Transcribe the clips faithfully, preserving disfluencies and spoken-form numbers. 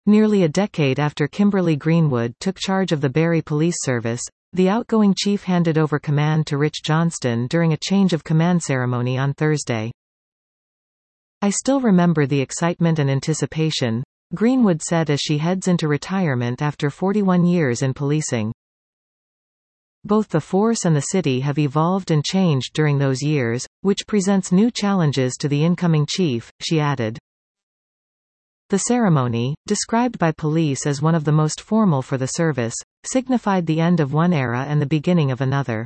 Nearly a decade after Kimberly Greenwood took charge of the Barrie Police Service, the outgoing chief handed over command to Rich Johnston during a change of command ceremony on Thursday. "I still remember the excitement and anticipation," Greenwood said as she heads into retirement after forty-one years in policing. "Both the force and the city have evolved and changed during those years, which presents new challenges to the incoming chief," she added. The ceremony, described by police as one of the most formal for the service, signified the end of one era and the beginning of another.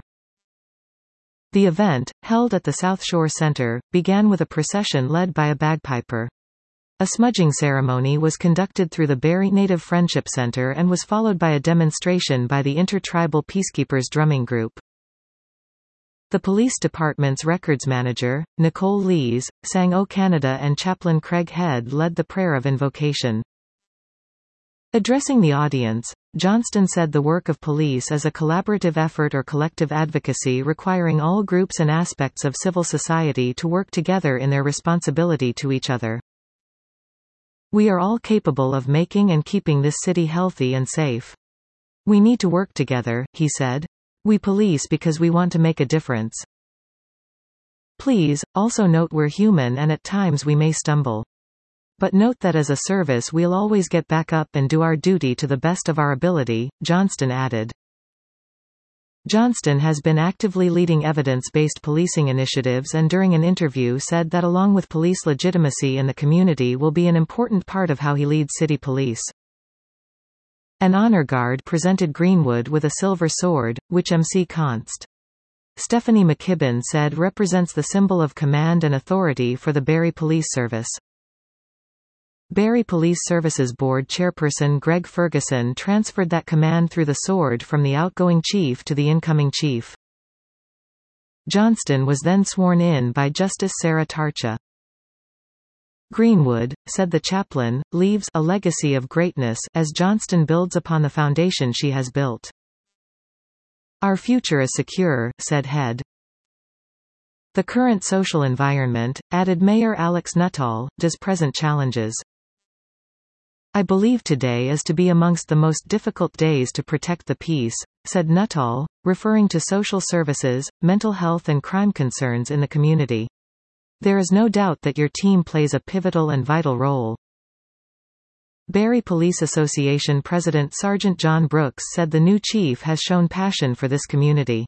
The event, held at the South Shore Centre, began with a procession led by a bagpiper. A smudging ceremony was conducted through the Barrie Native Friendship Centre and was followed by a demonstration by the Intertribal Peacekeepers drumming group. The police department's records manager, Nicole Lees, sang O Canada, and chaplain Craig Head led the prayer of invocation. Addressing the audience, Johnston said the work of police is a collaborative effort or collective advocacy requiring all groups and aspects of civil society to work together in their responsibility to each other. "We are all capable of making and keeping this city healthy and safe. We need to work together," he said. "We police because we want to make a difference. Please, also note we're human and at times we may stumble. But note that as a service we'll always get back up and do our duty to the best of our ability," Johnston added. Johnston has been actively leading evidence-based policing initiatives and during an interview said that along with police legitimacy in the community will be an important part of how he leads city police. An honor guard presented Greenwood with a silver sword, which M C Const. Stephanie McKibben said represents the symbol of command and authority for the Barrie Police Service. Barrie Police Services Board chairperson Greg Ferguson transferred that command through the sword from the outgoing chief to the incoming chief. Johnston was then sworn in by Justice Sarah Tarcha. Greenwood, said the chaplain, leaves a legacy of greatness as Johnston builds upon the foundation she has built. "Our future is secure," said Head. "The current social environment," added Mayor Alex Nuttall, "does present challenges. I believe today is to be amongst the most difficult days to protect the peace," said Nuttall, referring to social services, mental health and crime concerns in the community. "There is no doubt that your team plays a pivotal and vital role." Barrie Police Association President Sergeant John Brooks said the new chief has shown passion for this community.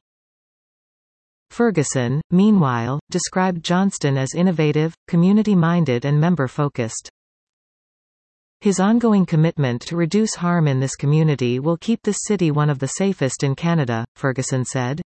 Ferguson, meanwhile, described Johnston as innovative, community-minded and member-focused. "His ongoing commitment to reduce harm in this community will keep this city one of the safest in Canada," Ferguson said.